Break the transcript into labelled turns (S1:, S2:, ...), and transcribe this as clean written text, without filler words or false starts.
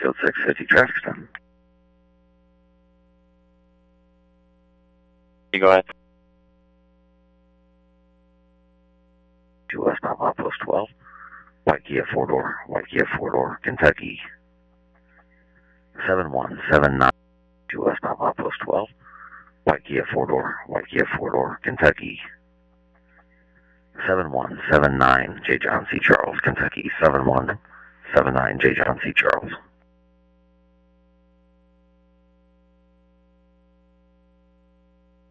S1: Code 650 traffic stop.
S2: You go ahead.
S1: To westbound Outpost 12. White Kia 4-door, Kentucky. 7179. To westbound Outpost 12. White Kia 4-door, Kentucky. 7179 J. John C. Charles, Kentucky. 7179 J. John C. Charles.